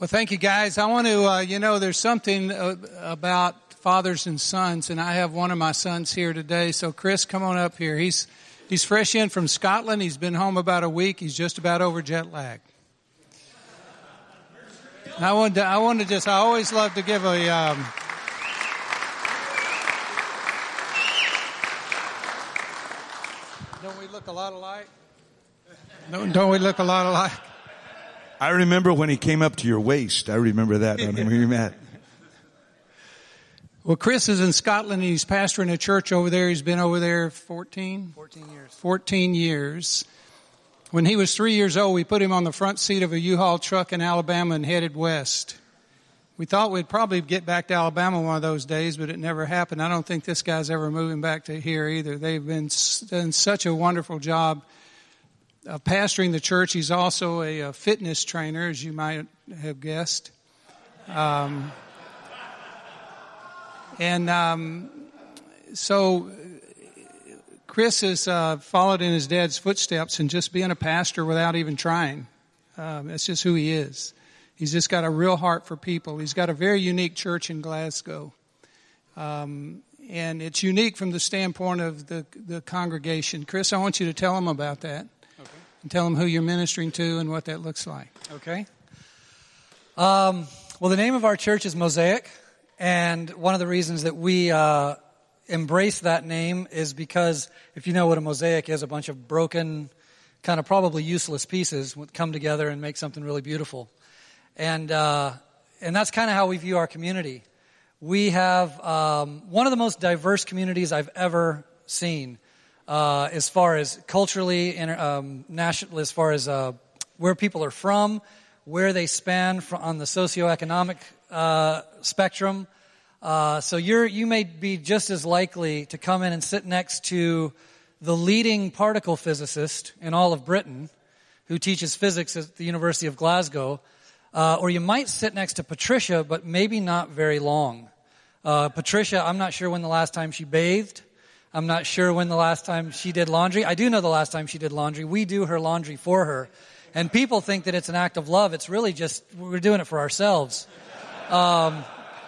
Well, thank you, guys. I want to, there's something about fathers and sons, and I have one of my sons here today. So, Chris, come on up here. He's fresh in from Scotland. He's been home about a week. He's just about over jet lag. I always love to give a, don't we look a lot alike? Don't we look a lot alike? I remember when he came up to your waist. I remember that when we met. Well, Chris is in Scotland. He's pastoring a church over there. He's been over there 14 years. 14 years. When he was 3 years old, we put him on the front seat of a U-Haul truck in Alabama and headed west. We thought we'd probably get back to Alabama one of those days, but it never happened. I don't think this guy's ever moving back to here either. They've done such a wonderful job pastoring the church. He's also a fitness trainer, as you might have guessed. So Chris has followed in his dad's footsteps and just being a pastor without even trying. That's just who he is. He's just got a real heart for people. He's got a very unique church in Glasgow. And it's unique from the standpoint of the congregation. Chris, I want you to tell them about that. Okay. And tell them who you're ministering to and what that looks like. Okay. Well, the name of our church is Mosaic. And one of the reasons that we embrace that name is because if you know what a mosaic is, a bunch of broken, kind of probably useless pieces would come together and make something really beautiful. And that's kind of how we view our community. We have one of the most diverse communities I've ever seen as far as culturally, national, as far as where people are from, where they span on the socioeconomic spectrum. So you may be just as likely to come in and sit next to the leading particle physicist in all of Britain who teaches physics at the University of Glasgow, or you might sit next to Patricia, but maybe not very long. Patricia, I'm not sure when the last time she bathed. I'm not sure when the last time she did laundry. I do know the last time she did laundry. We do her laundry for her. And people think that it's an act of love. It's really just, we're doing it for ourselves. When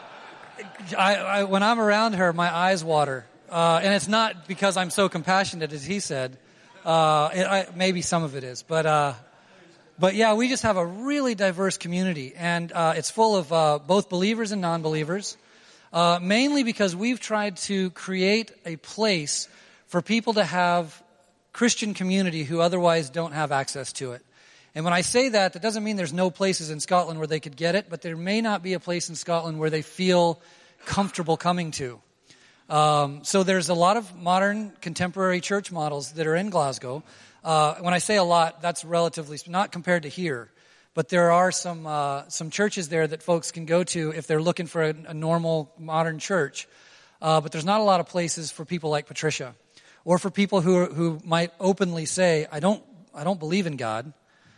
I'm around her, my eyes water. And it's not because I'm so compassionate, as he said. Maybe some of it is. But yeah, we just have a really diverse community. And it's full of both believers and non-believers. Mainly because we've tried to create a place for people to have Christian community who otherwise don't have access to it. And when I say that, that doesn't mean there's no places in Scotland where they could get it, but there may not be a place in Scotland where they feel comfortable coming to. So there's a lot of modern contemporary church models that are in Glasgow. When I say a lot, that's relatively, not compared to here. But there are some churches there that folks can go to if they're looking for a normal modern church. But there's not a lot of places for people like Patricia, or for people who might openly say, I don't believe in God,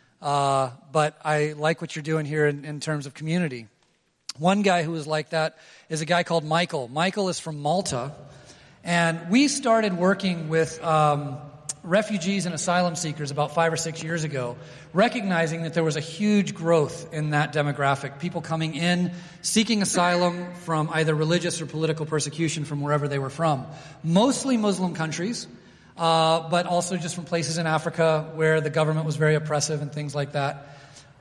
but I like what you're doing here in terms of community. One guy who is like that is a guy called Michael. Michael is from Malta, and we started working with refugees and asylum seekers about 5 or 6 years ago, recognizing that there was a huge growth in that demographic, people coming in, seeking asylum from either religious or political persecution from wherever they were from. Mostly Muslim countries, but also just from places in Africa where the government was very oppressive and things like that.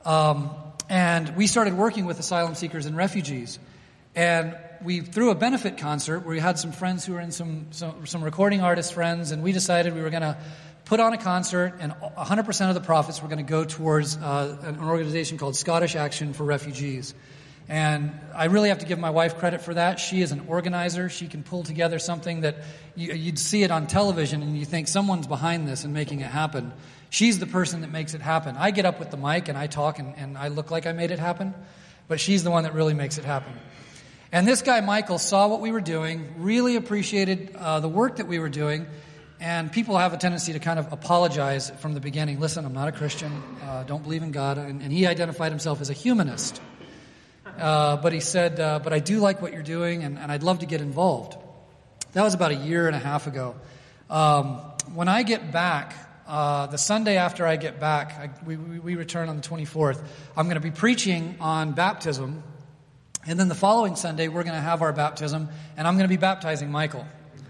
And we started working with asylum seekers and refugees. And we threw a benefit concert where we had some friends who were in some recording artist friends, and we decided we were going to put on a concert, and 100% of the profits were going to go towards an organization called Scottish Action for Refugees. And I really have to give my wife credit for that. She is an organizer. She can pull together something that you'd see it on television and you think someone's behind this and making it happen. She's the person that makes it happen. I get up with the mic and I talk and I look like I made it happen, but she's the one that really makes it happen. And this guy, Michael, saw what we were doing, really appreciated the work that we were doing, and people have a tendency to kind of apologize from the beginning. Listen, I'm not a Christian, don't believe in God, and he identified himself as a humanist. But he said, but I do like what you're doing, and I'd love to get involved. That was about 1.5 years ago. When I get back, the Sunday after I get back, we return on the 24th, I'm going to be preaching on baptism. And then the following Sunday, we're going to have our baptism, and I'm going to be baptizing Michael.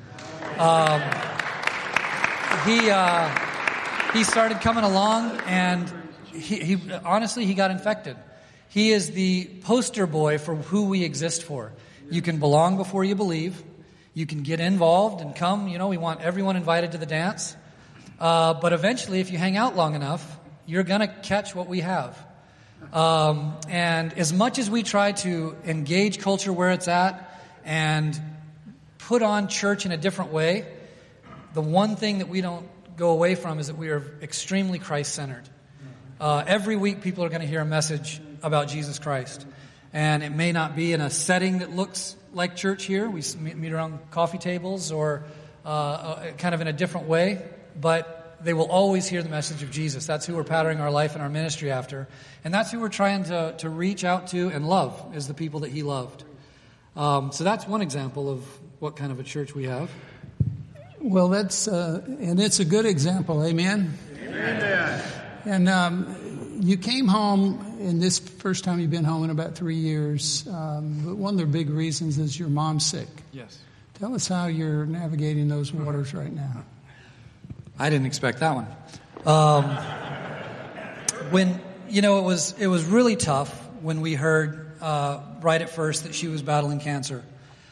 He started coming along, and he honestly, he got infected. He is the poster boy for who we exist for. You can belong before you believe. You can get involved and come. We want everyone invited to the dance. But eventually, if you hang out long enough, you're going to catch what we have. And as much as we try to engage culture where it's at and put on church in a different way, the one thing that we don't go away from is that we are extremely Christ-centered. Every week people are going to hear a message about Jesus Christ. And it may not be in a setting that looks like church here. We meet around coffee tables or kind of in a different way. But they will always hear the message of Jesus. That's who we're patterning our life and our ministry after. And that's who we're trying to reach out to and love, is the people that he loved. So that's one example of what kind of a church we have. Well, and it's a good example, amen? Amen. And you came home, and this first time you've been home in about 3 years, but one of the big reasons is your mom's sick. Yes. Tell us how you're navigating those waters right now. I didn't expect that one. It was really tough when we heard right at first that she was battling cancer.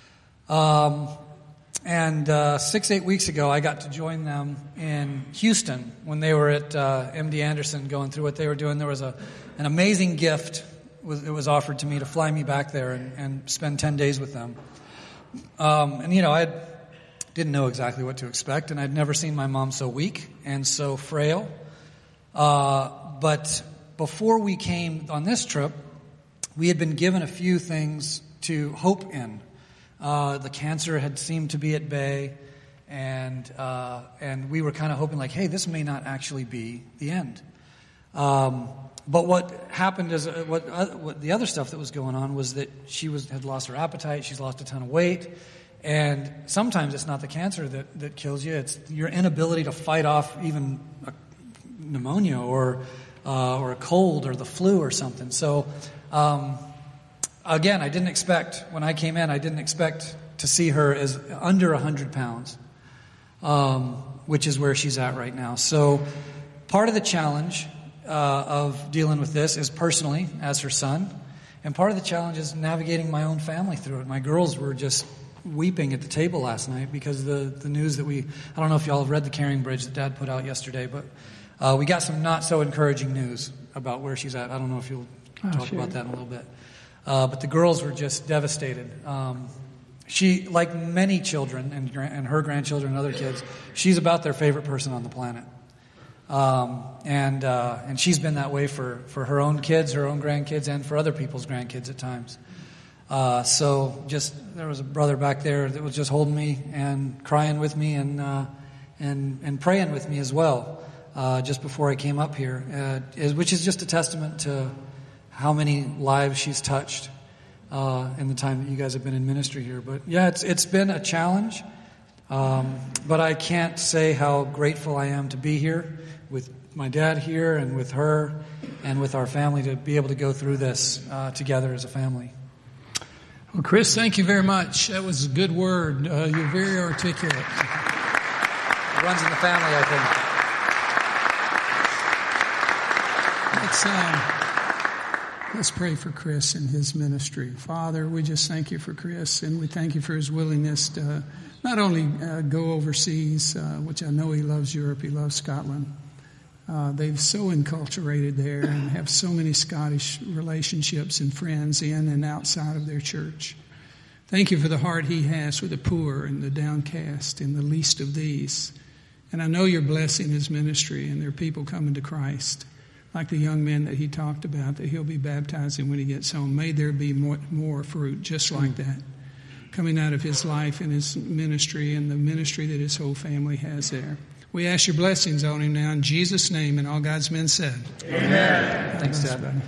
And 6-8 weeks ago, I got to join them in Houston when they were at MD Anderson going through what they were doing. There was an amazing gift that was offered to me to fly me back there and spend 10 days with them. I didn't know exactly what to expect, and I'd never seen my mom so weak and so frail. But before we came on this trip, we had been given a few things to hope in. The cancer had seemed to be at bay, and we were kind of hoping, like, hey, this may not actually be the end. But what happened is what the other stuff that was going on was that she had lost her appetite. She's lost a ton of weight, and sometimes it's not the cancer that kills you; it's your inability to fight off even a pneumonia or a cold or the flu or something. So. Again, when I came in, I didn't expect to see her as under 100 pounds, which is where she's at right now. So part of the challenge of dealing with this is personally, as her son, and part of the challenge is navigating my own family through it. My girls were just weeping at the table last night because the news that I don't know if y'all have read the Caring Bridge that Dad put out yesterday, but we got some not so encouraging news about where she's at. I don't know if you'll talk about that in a little bit. But the girls were just devastated. She, like many children and her grandchildren and other kids, she's about their favorite person on the planet. And she's been that way for her own kids, her own grandkids, and for other people's grandkids at times. So there was a brother back there that was just holding me and crying with me and praying with me as well, just before I came up here, which is just a testament to how many lives she's touched in the time that you guys have been in ministry here. But yeah, it's been a challenge, but I can't say how grateful I am to be here with my dad here and with her and with our family to be able to go through this together as a family. Well, Chris, thank you very much. That was a good word. You're very articulate. It runs in the family, I think. Let's pray for Chris and his ministry. Father, we just thank you for Chris, and we thank you for his willingness to not only go overseas, which I know he loves Europe, he loves Scotland. They've so enculturated there and have so many Scottish relationships and friends in and outside of their church. Thank you for the heart he has for the poor and the downcast and the least of these. And I know you're blessing his ministry, and there are people coming to Christ, like the young men that he talked about, that he'll be baptizing when he gets home. May there be more fruit just like that coming out of his life and his ministry and the ministry that his whole family has there. We ask your blessings on him now in Jesus' name, and all God's men said. Amen. Thanks, Dad. Buddy.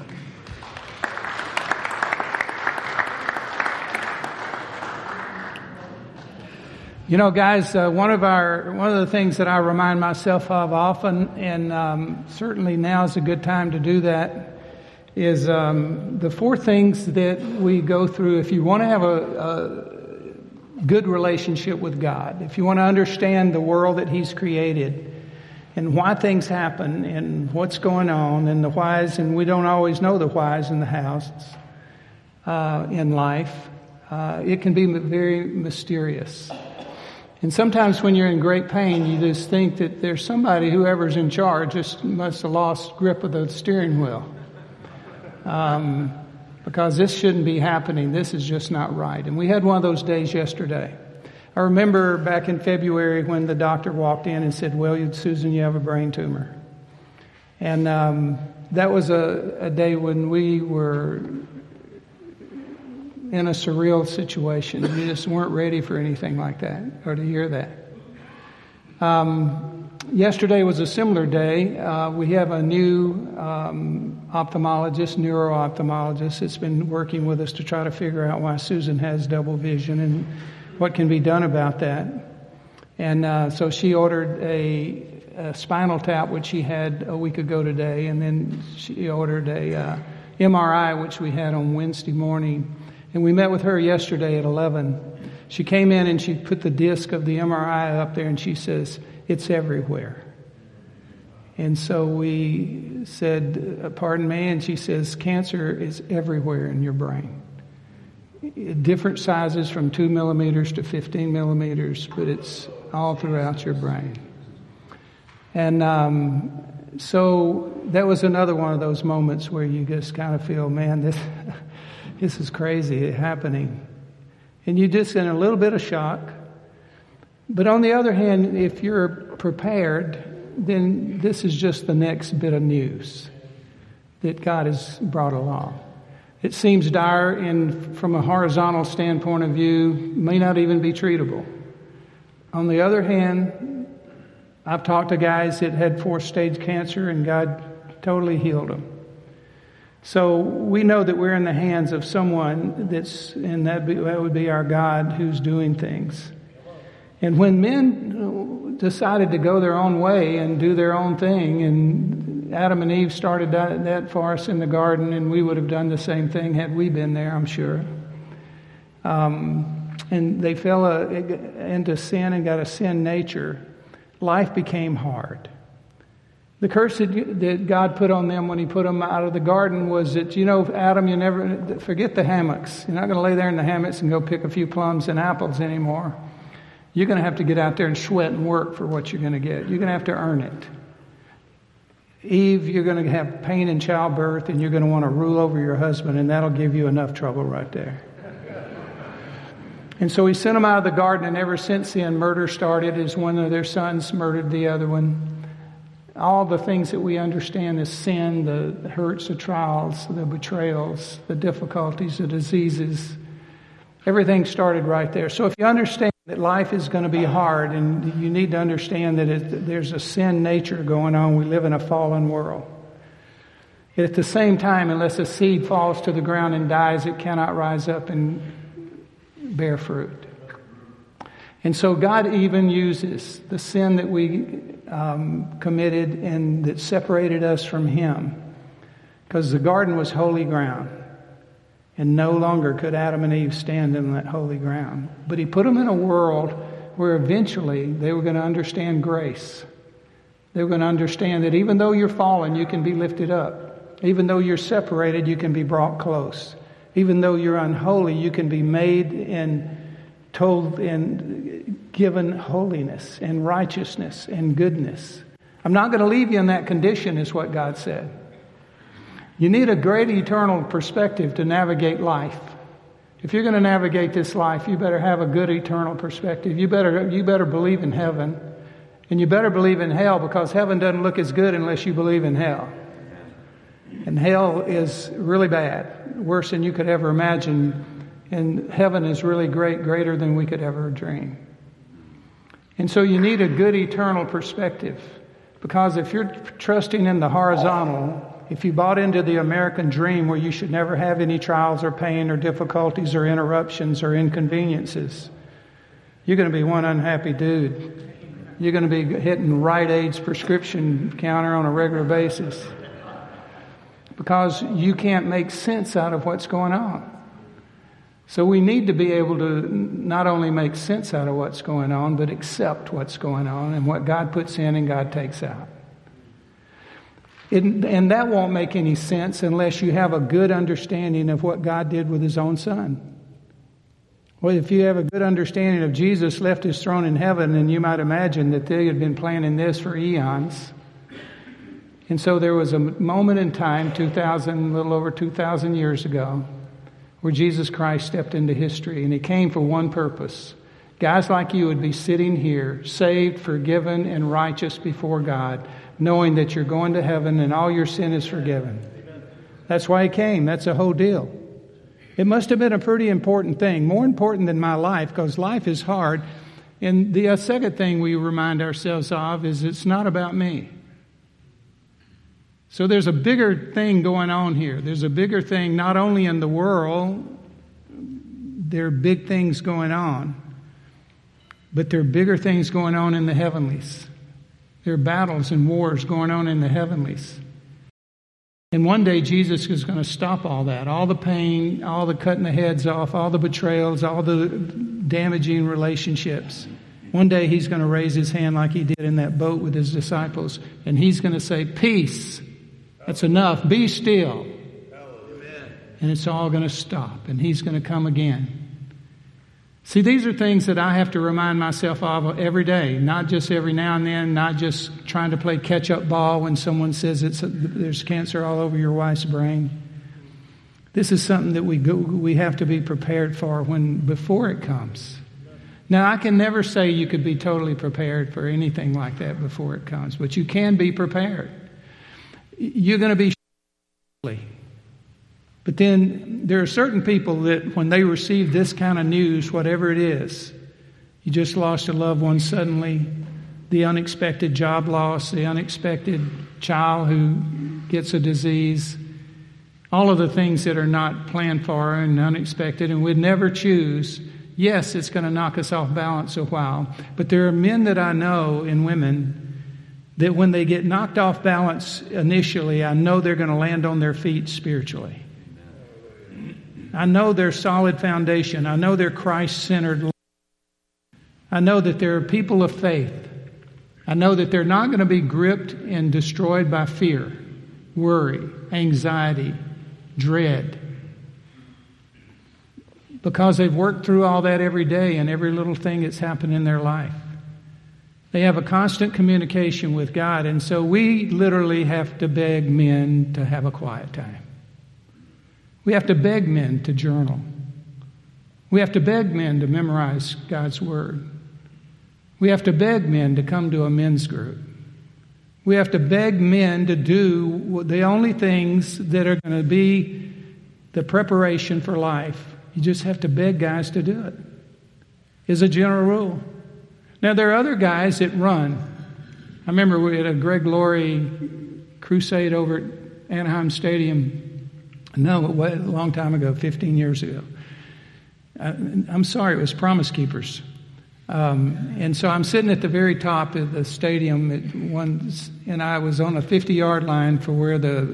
You know, guys, one of the things that I remind myself of often, and certainly now is a good time to do that, is the 4 things that we go through. If you want to have a good relationship with God, if you want to understand the world that He's created and why things happen and what's going on and the whys, and we don't always know the whys in the house in life, it can be very mysterious. And sometimes when you're in great pain, you just think that there's somebody, whoever's in charge, just must have lost grip of the steering wheel. Because this shouldn't be happening. This is just not right. And we had one of those days yesterday. I remember back in February when the doctor walked in and said, well, Susan, you have a brain tumor. And that was a day when we were in a surreal situation. We just weren't ready for anything like that or to hear that. Yesterday was a similar day. We have a new ophthalmologist, neuro-ophthalmologist, that's been working with us to try to figure out why Susan has double vision and what can be done about that. And so she ordered a spinal tap, which she had a week ago today, and then she ordered a MRI, which we had on Wednesday morning. And we met with her yesterday at 11. She came in and she put the disc of the MRI up there and she says, it's everywhere. And so we said, pardon me, and she says, cancer is everywhere in your brain. Different sizes from 2 millimeters to 15 millimeters, but it's all throughout your brain. And so that was another one of those moments where you just kind of feel, man, this is crazy happening. And you're just in a little bit of shock. But on the other hand, if you're prepared, then this is just the next bit of news that God has brought along. It seems dire and from a horizontal standpoint of view, may not even be treatable. On the other hand, I've talked to guys that had 4th-stage cancer and God totally healed them. So we know that we're in the hands of someone that would be our God who's doing things. And when men decided to go their own way and do their own thing, and Adam and Eve started that for us in the garden, and we would have done the same thing had we been there, I'm sure. And they fell into sin and got a sin nature. Life became hard. The curse that God put on them when He put them out of the garden was that, Adam, you never forget the hammocks. You're not going to lay there in the hammocks and go pick a few plums and apples anymore. You're going to have to get out there and sweat and work for what you're going to get. You're going to have to earn it. Eve, you're going to have pain in childbirth, and you're going to want to rule over your husband, and that'll give you enough trouble right there. And so He sent them out of the garden, and ever since then, murder started as one of their sons murdered the other one. All the things that we understand as sin, the hurts, the trials, the betrayals, the difficulties, the diseases, everything started right there. So if you understand that life is going to be hard, and you need to understand that there's a sin nature going on, we live in a fallen world. At the same time, unless a seed falls to the ground and dies, it cannot rise up and bear fruit. And so God even uses the sin that we committed and that separated us from Him, because the garden was holy ground, and no longer could Adam and Eve stand in that holy ground. But He put them in a world where eventually they were going to understand grace. They were going to understand that even though you're fallen, you can be lifted up. Even though you're separated, you can be brought close. Even though you're unholy, you can be made and told and given holiness and righteousness and goodness. I'm not going to leave you in that condition, is what God said. You need a great eternal perspective to navigate life. If you're going to navigate this life, you better have a good eternal perspective. You better believe in heaven, and you better believe in hell, because heaven doesn't look as good unless you believe in hell. And hell is really bad, worse than you could ever imagine. And heaven is really greater than we could ever dream. And so you need a good eternal perspective, because if you're trusting in the horizontal, if you bought into the American dream where you should never have any trials or pain or difficulties or interruptions or inconveniences, you're going to be one unhappy dude. You're going to be hitting Rite Aid's prescription counter on a regular basis because you can't make sense out of what's going on. So we need to be able to not only make sense out of what's going on, but accept what's going on and what God puts in and God takes out. And that won't make any sense unless you have a good understanding of what God did with His own Son. Well, if you have a good understanding of Jesus left His throne in heaven, then you might imagine that they had been planning this for eons. And so there was a moment in time, a little over 2,000 years ago, where Jesus Christ stepped into history, and He came for one purpose. Guys like you would be sitting here, saved, forgiven, and righteous before God, knowing that you're going to heaven and all your sin is forgiven. That's why He came. That's the whole deal. It must have been a pretty important thing, more important than my life, because life is hard. And the second thing we remind ourselves of is it's not about me. So there's a bigger thing going on here. There's a bigger thing not only in the world, there are big things going on, but there are bigger things going on in the heavenlies. There are battles and wars going on in the heavenlies. And one day Jesus is going to stop all that, all the pain, all the cutting the heads off, all the betrayals, all the damaging relationships. One day He's going to raise His hand like He did in that boat with His disciples, and He's going to say, peace, that's enough, be still. And it's all going to stop, and He's going to come again. See, these are things that I have to remind myself of every day, not just every now and then, not just trying to play catch-up ball when someone says there's cancer all over your wife's brain. This is something that we have to be prepared for before it comes. Now, I can never say you could be totally prepared for anything like that before it comes, but you can be prepared. You're going to be But then there are certain people that when they receive this kind of news, whatever it is, you just lost a loved one suddenly, the unexpected job loss, the unexpected child who gets a disease, all of the things that are not planned for and unexpected and we'd never choose. Yes, it's going to knock us off balance a while. But there are men that I know and women that when they get knocked off balance initially, I know they're going to land on their feet spiritually. I know their solid foundation. I know they're Christ-centered. I know that they're people of faith. I know that they're not going to be gripped and destroyed by fear, worry, anxiety, dread. Because they've worked through all that every day and every little thing that's happened in their life. They have a constant communication with God, and so we literally have to beg men to have a quiet time. We have to beg men to journal. We have to beg men to memorize God's Word. We have to beg men to come to a men's group. We have to beg men to do the only things that are going to be the preparation for life. You just have to beg guys to do it, is a general rule. Now, there are other guys that run. I remember we had a Greg Laurie crusade over at Anaheim Stadium. No, a long time ago, 15 years ago. I'm sorry, it was Promise Keepers. And so I'm sitting at the very top of the stadium and I was on a 50-yard line for where the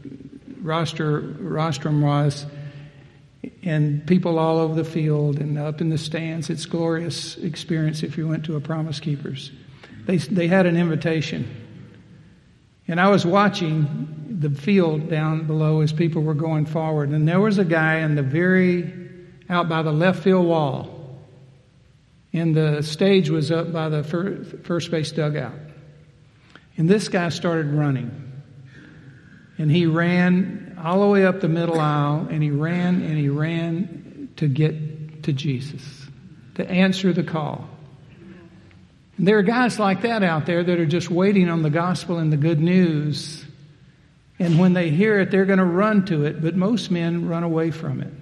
rostrum was, and people all over the field and up in the stands. It's a glorious experience if you went to a Promise Keepers. They had an invitation. And I was watching the field down below as people were going forward. And there was a guy out by the left field wall. And the stage was up by the first base dugout. And this guy started running. And he ran all the way up the middle aisle, and he ran to get to Jesus, to answer the call. And there are guys like that out there that are just waiting on the gospel and the good news. And when they hear it, they're going to run to it, but most men run away from it.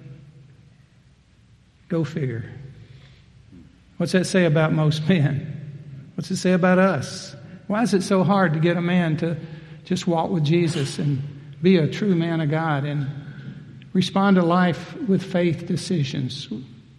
Go figure. What's that say about most men? What's it say about us? Why is it so hard to get a man to just walk with Jesus and be a true man of God and respond to life with faith decisions?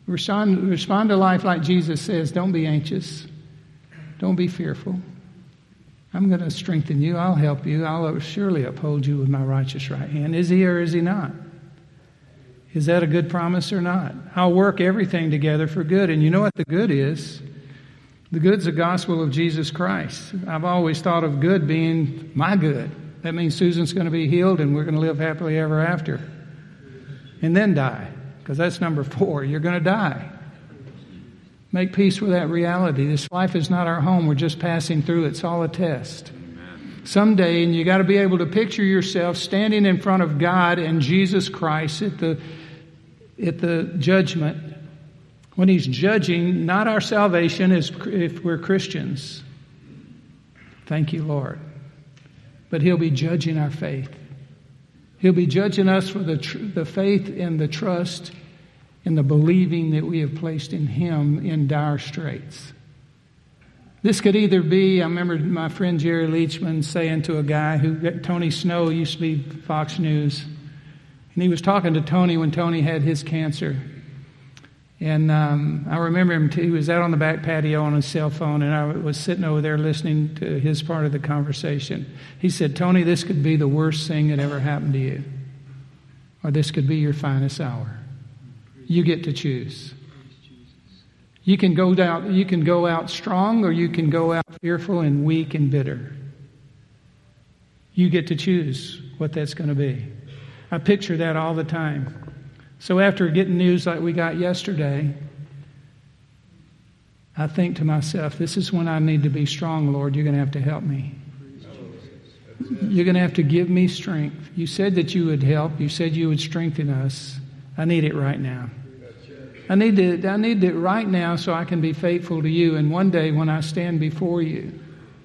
Respond to life like Jesus says. Don't be anxious. Don't be fearful. I'm going to strengthen you. I'll help you. I'll surely uphold you with my righteous right hand. Is he or is he not? Is that a good promise or not? I'll work everything together for good. And you know what the good is? The good's the gospel of Jesus Christ. I've always thought of good being my good. That means Susan's going to be healed and we're going to live happily ever after. And then die. Because that's number 4. You're going to die. Make peace with that reality. This life is not our home. We're just passing through. It's all a test. Amen. Someday, and you got to be able to picture yourself standing in front of God and Jesus Christ at the judgment, when He's judging not our salvation as if we're Christians. Thank you, Lord. But He'll be judging our faith. He'll be judging us for the faith and the trust and the believing that we have placed in Him in dire straits. This could either be, I remember my friend Jerry Leachman saying to a guy Tony Snow used to be Fox News, and he was talking to Tony when Tony had his cancer. And I remember him, he was out on the back patio on his cell phone, and I was sitting over there listening to his part of the conversation. He said, Tony, this could be the worst thing that ever happened to you. Or this could be your finest hour. You get to choose. You can go out strong, or you can go out fearful and weak and bitter. You get to choose what that's going to be. I picture that all the time. So after getting news like we got yesterday, I think to myself, this is when I need to be strong, Lord. You're going to have to help me. You're going to have to give me strength. You said that you would help. You said you would strengthen us. I need it right now. I need it right now so I can be faithful to you. And one day when I stand before you,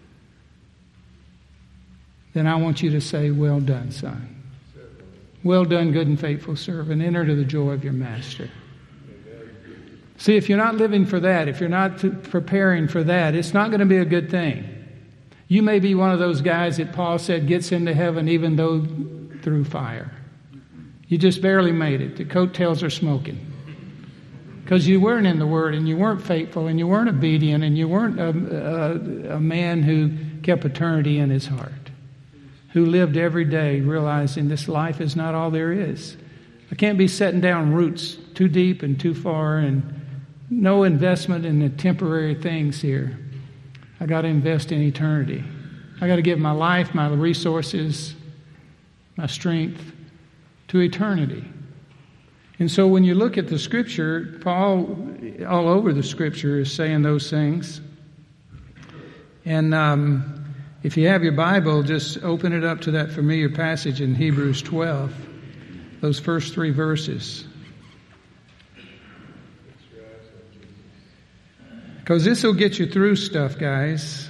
then I want you to say, well done, son. Well done, good and faithful servant. Enter to the joy of your master. See, if you're not living for that, if you're not preparing for that, it's not going to be a good thing. You may be one of those guys that Paul said gets into heaven even though through fire. You just barely made it. The coattails are smoking. Because you weren't in the Word, and you weren't faithful, and you weren't obedient, and you weren't a man who kept eternity in his heart, who lived every day realizing this life is not all there is. I can't be setting down roots too deep and too far, and no investment in the temporary things here. I got to invest in eternity. I got to give my life, my resources, my strength to eternity. And so when you look at the Scripture, Paul, all over the Scripture, is saying those things. And if you have your Bible, just open it up to that familiar passage in Hebrews 12, those first 3 verses. Because this will get you through stuff, guys.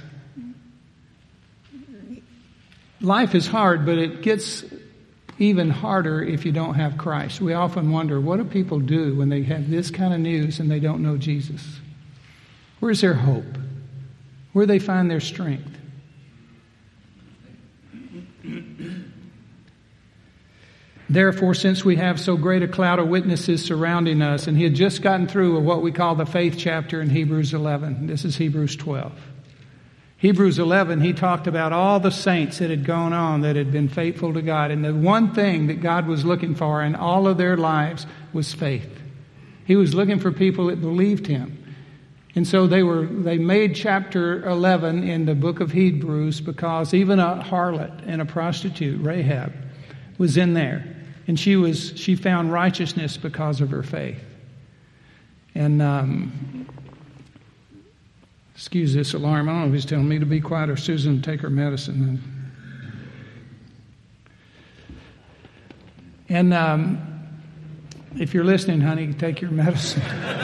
Life is hard, but it gets even harder if you don't have Christ. We often wonder, what do people do when they have this kind of news and they don't know Jesus? Where's their hope? Where do they find their strength? Therefore, since we have so great a cloud of witnesses surrounding us, and he had just gotten through what we call the faith chapter in Hebrews 11. This is Hebrews 12. Hebrews 11, he talked about all the saints that had gone on, that had been faithful to God. And the one thing that God was looking for in all of their lives was faith. He was looking for people that believed him. And so they made chapter 11 in the book of Hebrews because even a harlot and a prostitute, Rahab, was in there. And she found righteousness because of her faith. And excuse this alarm. I don't know if he's telling me to be quiet or Susan to take her medicine. And if you're listening, honey, take your medicine.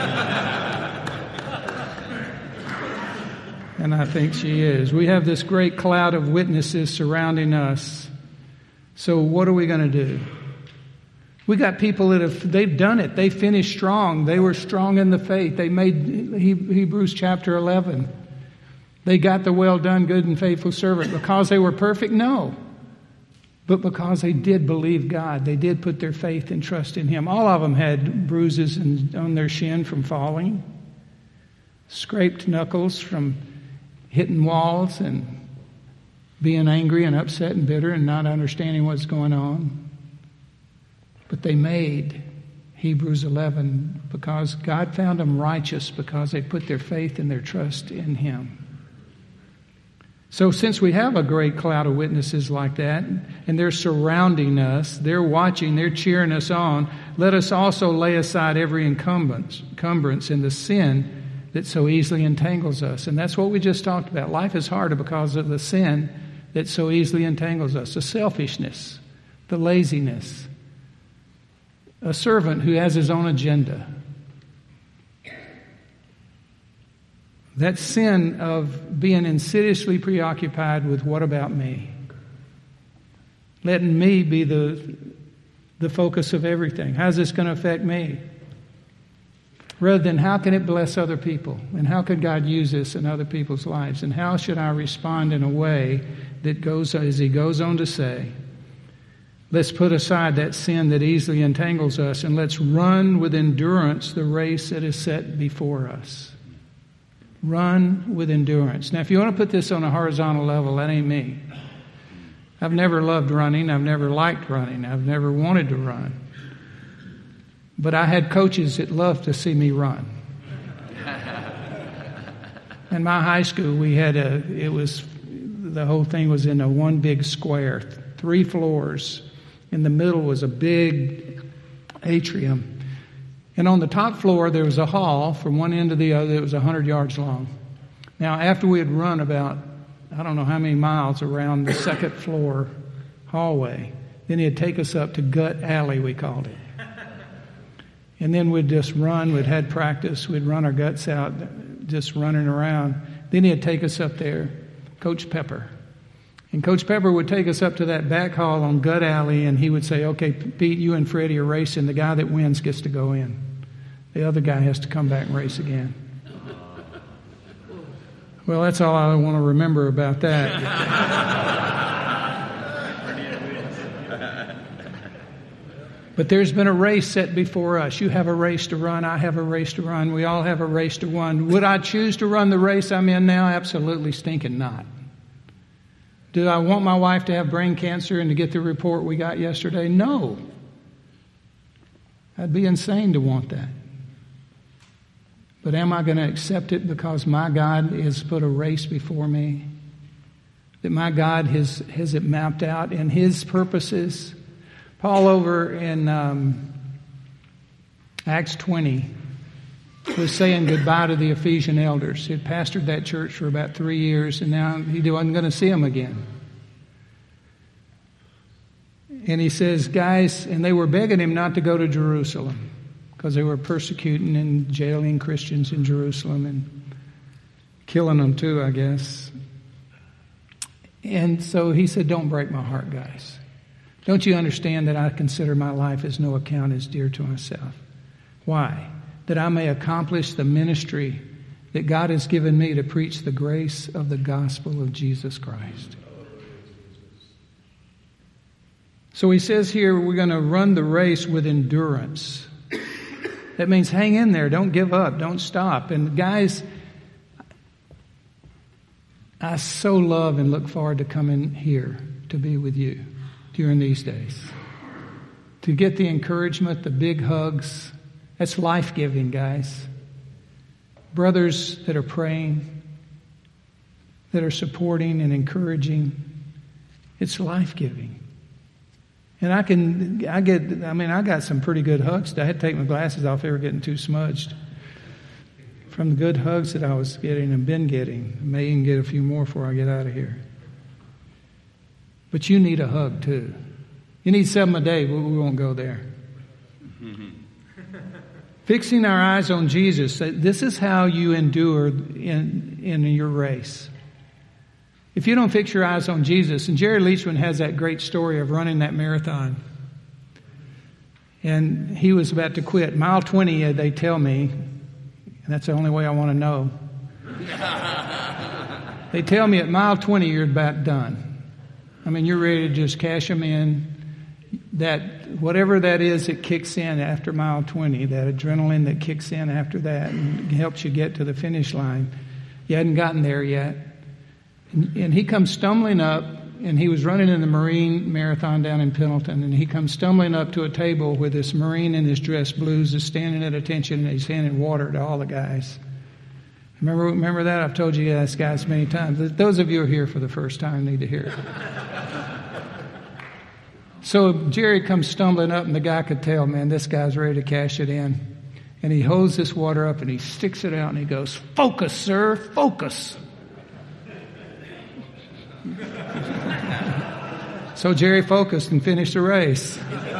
And I think she is. We have this great cloud of witnesses surrounding us. So what are we going to do? We got people they've done it. They finished strong. They were strong in the faith. They made Hebrews chapter 11. They got the well done, good and faithful servant because they were perfect? No. but because they did believe God. They did put their faith and trust in Him. All of them had bruises on their shin from falling, scraped knuckles from hitting walls and being angry and upset and bitter and not understanding what's going on. But they made Hebrews 11 because God found them righteous because they put their faith and their trust in Him. So since we have a great cloud of witnesses like that, and they're surrounding us, they're watching, they're cheering us on, let us also lay aside every encumbrance and the sin that so easily entangles us. And that's what we just talked about. Life is harder because of the sin that so easily entangles us. The selfishness, the laziness, a servant who has his own agenda. That sin of being insidiously preoccupied with what about me? Letting me be the focus of everything. How's this going to affect me? Rather than how can it bless other people? And how could God use this in other people's lives? And how should I respond in a way that goes, as he goes on to say, let's put aside that sin that easily entangles us and let's run with endurance the race that is set before us. Run with endurance. Now, if you want to put this on a horizontal level, that ain't me. I've never loved running. I've never liked running. I've never wanted to run. But I had coaches that loved to see me run. In my high school, the whole thing was in a one big square, 3 floors. In the middle was a big atrium. And on the top floor, there was a hall from one end to the other. It was 100 yards long. Now, after we had run about, I don't know how many miles around the second floor hallway, then he'd take us up to Gut Alley, we called it. And then we'd just run. We'd had practice. We'd run our guts out, just running around. Then he'd take us up there, Coach Pepper. And Coach Pepper would take us up to that back hall on Gut Alley, and he would say, okay, Pete, you and Freddie are racing. The guy that wins gets to go in. The other guy has to come back and race again. Well, that's all I want to remember about that. But there's been a race set before us. You have a race to run. I have a race to run. We all have a race to run. Would I choose to run the race I'm in now? Absolutely stinking not. Do I want my wife to have brain cancer and to get the report we got yesterday? No. I'd be insane to want that. But am I going to accept it because my God has put a race before me? That my God has it mapped out in His purposes? Paul over in Acts 20 was saying goodbye to the Ephesian elders. He had pastored that church for about 3 years, and now he wasn't going to see them again. And he says, guys, and they were begging him not to go to Jerusalem because they were persecuting and jailing Christians in Jerusalem and killing them too, I guess. And so he said, don't break my heart, guys. Don't you understand that I consider my life as no account as dear to myself? Why? That I may accomplish the ministry that God has given me to preach the grace of the gospel of Jesus Christ. So he says here we're going to run the race with endurance. That means hang in there. Don't give up. Don't stop. And guys, I so love and look forward to coming here to be with you during these days. To get the encouragement, the big hugs. That's life-giving, guys. Brothers that are praying, that are supporting and encouraging. It's life-giving. And I got some pretty good hugs. I had to take my glasses off. They were getting too smudged. From the good hugs that I was getting and been getting. I may even get a few more before I get out of here. But you need a hug too. You need 7 a day, but we won't go there. Fixing our eyes on Jesus. This is how you endure in your race. If you don't fix your eyes on Jesus, and Jerry Leachman has that great story of running that marathon. And he was about to quit. Mile 20, they tell me, and that's the only way I want to know. They tell me at mile 20 you're about done. I mean, you're ready to just cash them in. That, whatever that is, it kicks in after mile 20, that adrenaline that kicks in after that and helps you get to the finish line. You hadn't gotten there yet. And he comes stumbling up, and he was running in the Marine Marathon down in Pendleton, and he comes stumbling up to a table where this Marine in his dress blues is standing at attention, and he's handing water to all the guys. Remember that? I've told you guys many times. Those of you who are here for the first time need to hear it. So Jerry comes stumbling up, and the guy could tell, man, this guy's ready to cash it in. And he holds this water up, and he sticks it out, and he goes, "Focus, sir, focus." So Jerry focused and finished the race.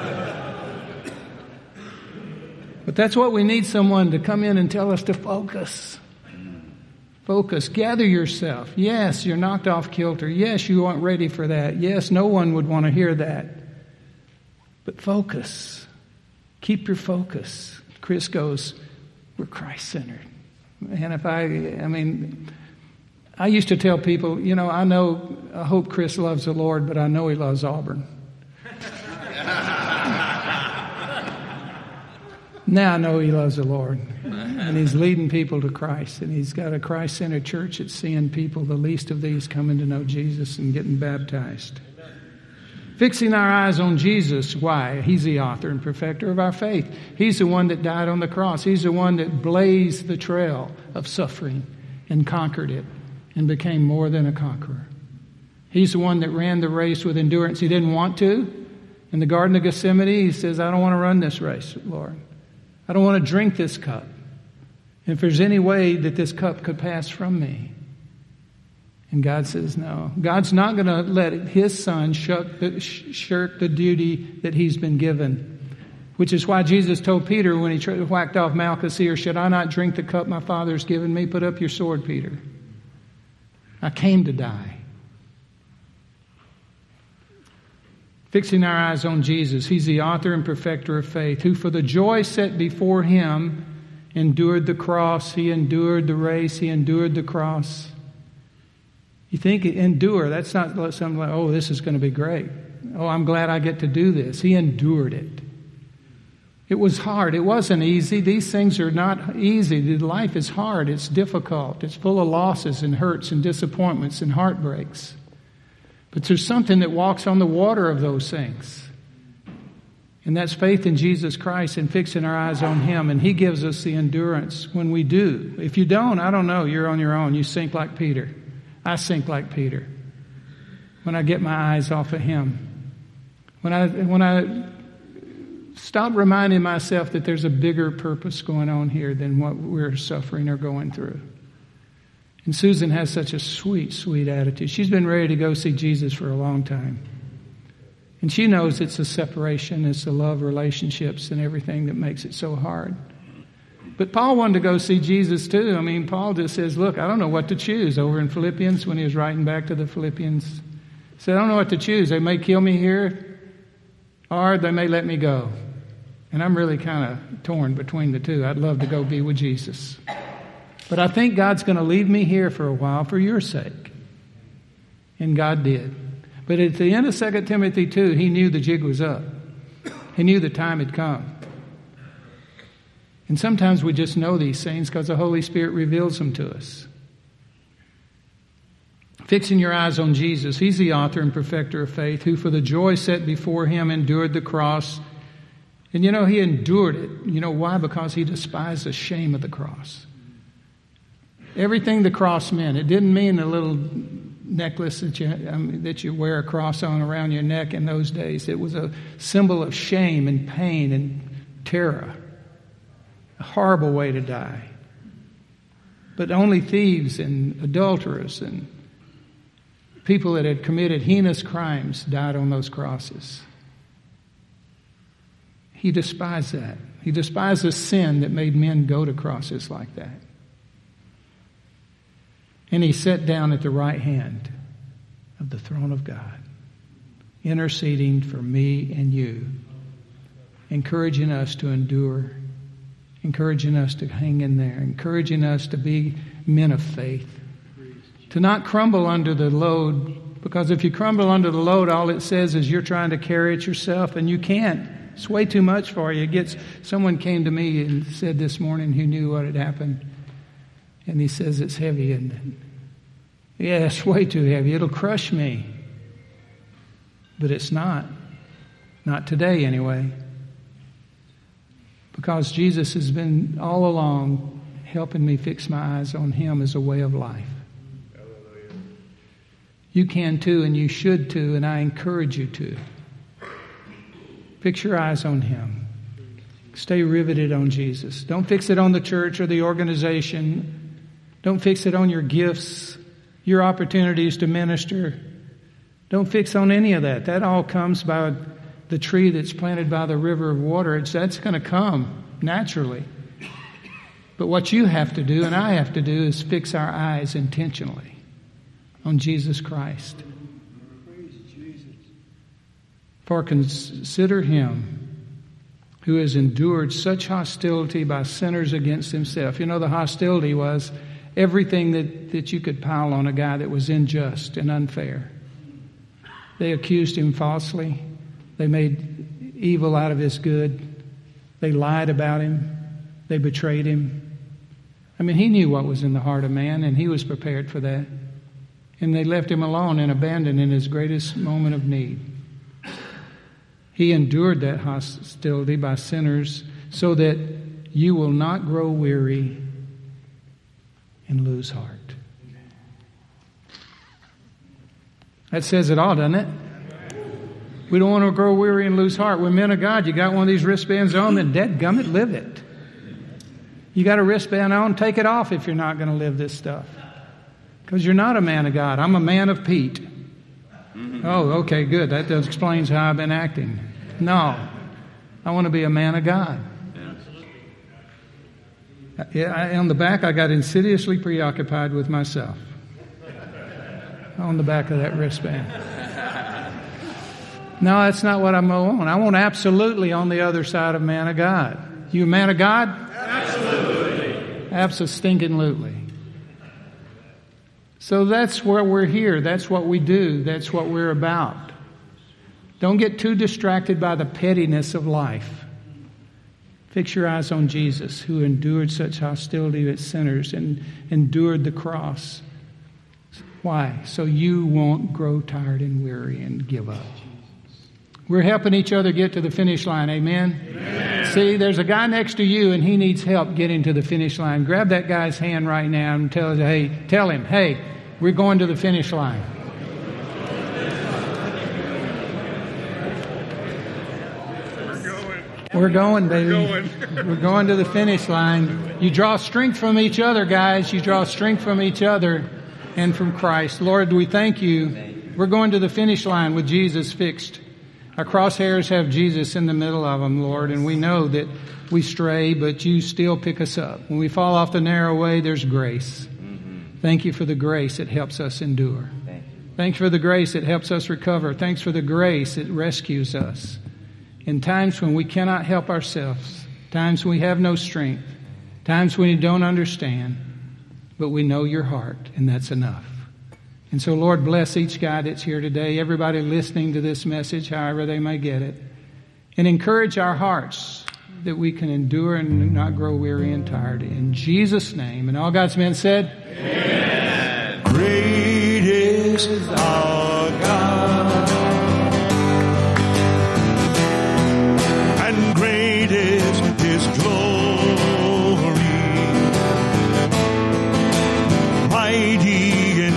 But that's what we need, someone to come in and tell us to focus. Focus. Gather yourself. Yes, you're knocked off kilter. Yes, you aren't ready for that. Yes, no one would want to hear that. But focus. Keep your focus. Chris goes, we're Christ-centered. And I used to tell people, I hope Chris loves the Lord, but I know he loves Auburn. Now I know he loves the Lord. And he's leading people to Christ. And he's got a Christ-centered church that's seeing people, the least of these, coming to know Jesus and getting baptized. Fixing our eyes on Jesus. Why? He's the author and perfecter of our faith. He's the one that died on the cross. He's the one that blazed the trail of suffering and conquered it and became more than a conqueror. He's the one that ran the race with endurance. He didn't want to. In the Garden of Gethsemane, he says, I don't want to run this race, Lord. I don't want to drink this cup. And if there's any way that this cup could pass from me. And God says no. God's not going to let his son shirk the duty that he's been given. Which is why Jesus told Peter when he whacked off Malchus' ear, should I not drink the cup my Father's given me? Put up your sword, Peter. I came to die. Fixing our eyes on Jesus. He's the author and perfecter of faith, who for the joy set before him endured the cross. He endured the race. He endured the cross. You think endure, that's not something like, oh, this is going to be great. Oh, I'm glad I get to do this. He endured it. It was hard. It wasn't easy. These things are not easy. Life is hard. It's difficult. It's full of losses and hurts and disappointments and heartbreaks. But there's something that walks on the water of those things. And that's faith in Jesus Christ and fixing our eyes on him. And he gives us the endurance when we do. If you don't, I don't know. You're on your own. You sink like Peter. I sink like Peter when I get my eyes off of him. When I stop reminding myself that there's a bigger purpose going on here than what we're suffering or going through. And Susan has such a sweet, sweet attitude. She's been ready to go see Jesus for a long time. And she knows it's the separation, it's the love relationships and everything that makes it so hard. But Paul wanted to go see Jesus too. Paul just says, look, I don't know what to choose. Over in Philippians, when he was writing back to the Philippians, he said, I don't know what to choose. They may kill me here, or they may let me go. And I'm really kind of torn between the two. I'd love to go be with Jesus. But I think God's going to leave me here for a while for your sake. And God did. But at the end of 2 Timothy 2, he knew the jig was up. He knew the time had come. And sometimes we just know these things because the Holy Spirit reveals them to us. Fixing your eyes on Jesus. He's the author and perfecter of faith, who for the joy set before him endured the cross. And he endured it. You know why? Because he despised the shame of the cross. Everything the cross meant. It didn't mean a little necklace that you wear a cross on around your neck in those days. It was a symbol of shame and pain and terror. A horrible way to die. But only thieves and adulterers and people that had committed heinous crimes died on those crosses. He despised that. He despised the sin that made men go to crosses like that. And he sat down at the right hand of the throne of God, interceding for me and you, encouraging us to endure, encouraging us to hang in there, encouraging us to be men of faith, to not crumble under the load Because if you crumble under the load, all it says is you're trying to carry it yourself, and you can't. It's way too much for you. Someone came to me and said this morning who knew what had happened. And he says, it's heavy, isn't it? Yeah, it's way too heavy. It'll crush me. But it's not. Not today, anyway. Because Jesus has been all along helping me fix my eyes on Him as a way of life. You can too, and you should too, and I encourage you to. Fix your eyes on Him. Stay riveted on Jesus. Don't fix it on the church or the organization. Don't fix it on your gifts, your opportunities to minister. Don't fix on any of that. That all comes by the tree that's planted by the river of water. That's going to come naturally. But what you have to do and I have to do is fix our eyes intentionally on Jesus Christ. For consider Him who has endured such hostility by sinners against Himself. You know, the hostility was everything that you could pile on a guy that was unjust and unfair. They accused Him falsely. They made evil out of His good. They lied about Him. They betrayed Him. I mean, He knew what was in the heart of man, and He was prepared for that. And they left Him alone and abandoned in His greatest moment of need. He endured that hostility by sinners so that you will not grow weary and lose heart. That says it all, doesn't it? We don't want to grow weary and lose heart. We're men of God. You got one of these wristbands on, then dadgummit, live it. You got a wristband on, take it off if you're not going to live this stuff. Because you're not a man of God. I'm a man of Pete. Oh, okay, good. That explains how I've been acting. No, I want to be a man of God. On the back, I got insidiously preoccupied with myself. On the back of that wristband. No, that's not what I want. I want absolutely on the other side of man of God. You a man of God? Absolutely. Abso-stinking-lutely. So that's where we're here. That's what we do. That's what we're about. Don't get too distracted by the pettiness of life. Fix your eyes on Jesus, who endured such hostility with sinners and endured the cross. Why? So you won't grow tired and weary and give up. We're helping each other get to the finish line. Amen? Amen. See, there's a guy next to you and he needs help getting to the finish line. Grab that guy's hand right now and tell him, hey, we're going to the finish line. We're going, baby. We're going to the finish line. You draw strength from each other, guys. You draw strength from each other and from Christ. Lord, we thank you. We're going to the finish line with Jesus fixed. Our crosshairs have Jesus in the middle of them, Lord, and we know that we stray, but you still pick us up. When we fall off the narrow way, there's grace. Thank you for the grace that helps us endure. Thanks for the grace that helps us recover. Thanks for the grace that rescues us. In times when we cannot help ourselves, times when we have no strength, times when we don't understand, but we know your heart, and that's enough. And so, Lord, bless each guy that's here today, everybody listening to this message, however they may get it, and encourage our hearts that we can endure and not grow weary and tired. In Jesus' name. And all God's men said, Amen. Great is our God, and great is His glory, mighty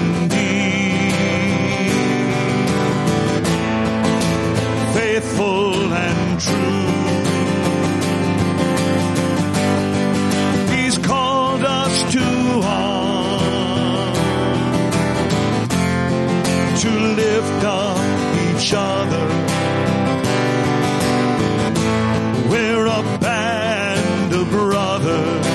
faithful and true. He's called us to arms, to lift up each other. We're a band of brothers,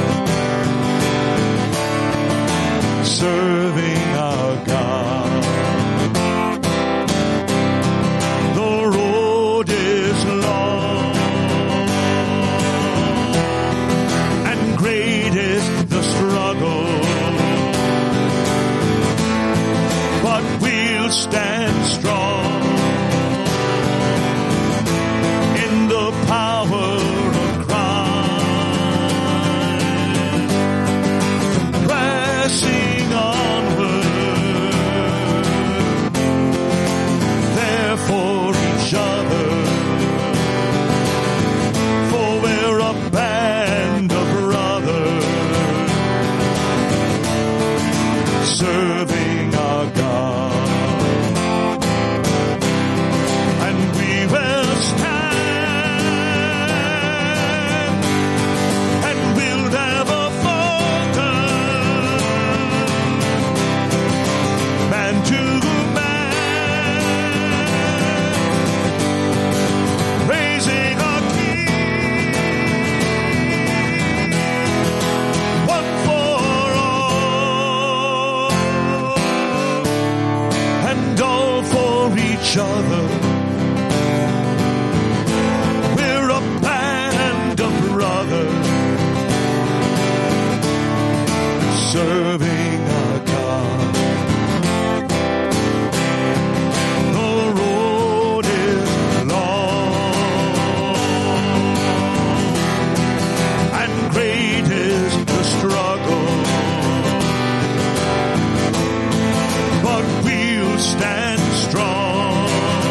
serving our God. stand strong in the power of Christ, pressing onward, there for each other, for we're a band of brothers, serving our God. And we will stand, and we'll never falter, man to man, praising our King, one for all, and all for each other. We're a band of brothers, serving our God. The road is long, and great is the struggle, but we'll stand strong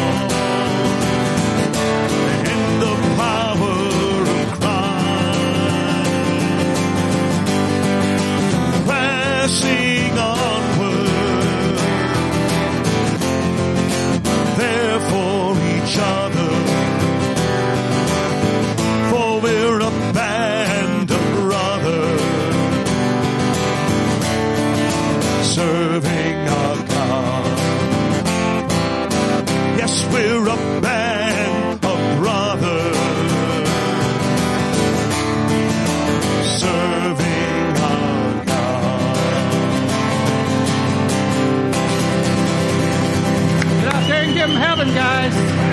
in the power of Christ, pressing onward, there for each other, for we're a band of brothers, serving our God. Yes, we're a band of brothers, serving our God. Get out there and give them heaven, guys.